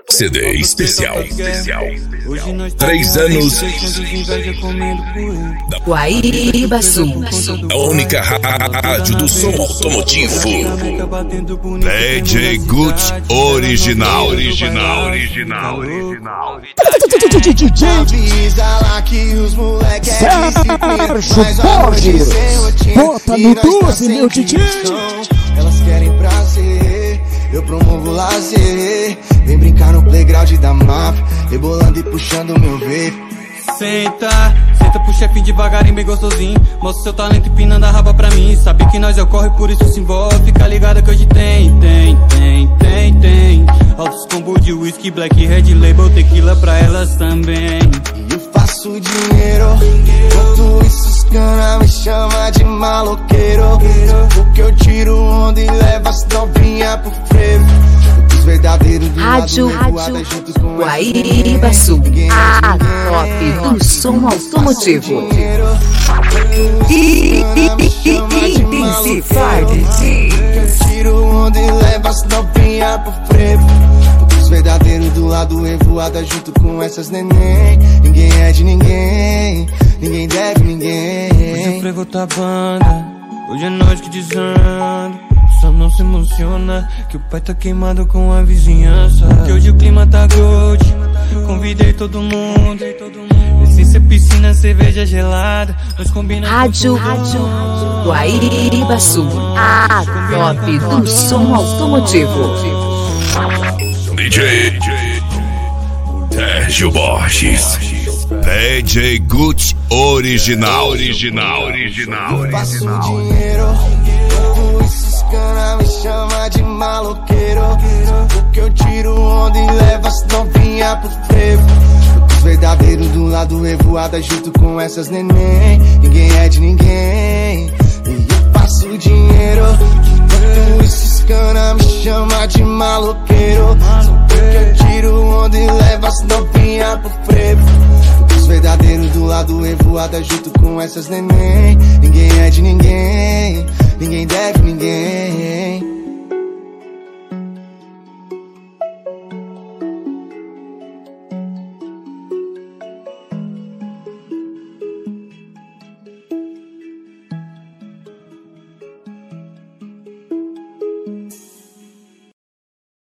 CD especial. 3 anos da Guaíba Sul. A única rádio do som automotivo. DJ Gucci original. Avisa lá que os moleques Sérgio Borges, bota no 12, meu DJ. Elas querem prazer, eu promovo lazer. Vem brincar no playground da mapa, rebolando e puxando meu vape. Senta pro chefinho devagarinho, bem gostosinho. Mostra seu talento empinando a raba pra mim. Sabe que nós é o corre, por isso se envolve. Fica ligado que hoje tem altos combos de whisky, black, red label, tequila pra elas também. E eu faço dinheiro, enquanto isso os cana me chama de maloqueiro. Porque eu tiro onda e levo as novinhas pro frevo. Rádio Guaíba Sul, a top do som automotivo. Intensify DJ. Eu tiro onda e levo as novinhas pro frevo. Os verdadeiros do lado revoada junto com essas neném. Ninguém é de ninguém, ninguém deve ninguém. Hoje o frevo tá banda, hoje é nós que desanda. Só não se emociona, que o pai tá queimado com a vizinhança. Que hoje o clima tá gold, convidei todo mundo. Essência, piscina, cerveja gelada, nós combinamos. Rádio Guaíba Sul, a top do som automotivo. DJ Sérgio Borges. DJ Gucci original. Eu faço dinheiro, enquanto esses cana me chama de maloqueiro. Porque eu tiro onda e levo as novinhas pro frevo. Os verdadeiros do lado revoada junto com essas neném. Ninguém é de ninguém, e eu faço dinheiro, enquanto esses cana me chama de maloqueiro. Porque eu tiro onda e levo as novinhas pro frevo. Os verdadeiros do lado revoada junto com essas neném. Ninguém é de ninguém, ninguém deve ninguém.